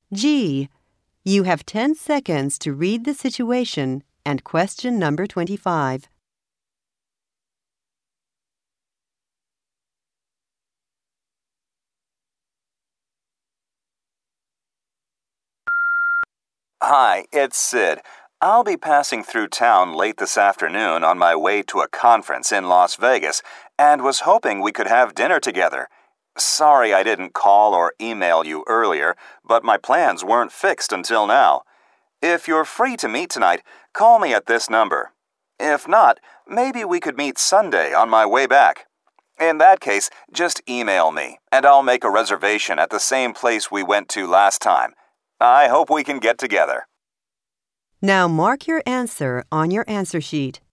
G. You have 10 seconds to read the situation and question number 25. Hi, it's Sid. I'll be passing through town late this afternoon on my way to a conference in Las Vegas and was hoping we could have dinner together. Sorry I didn't call or email you earlier, but my plans weren't fixed until now. If you're free to meet tonight, call me at this number. If not, maybe we could meet Sunday on my way back. In that case, just email me, and I'll make a reservation at the same place we went to last time. I hope we can get together. Now mark your answer on your answer sheet.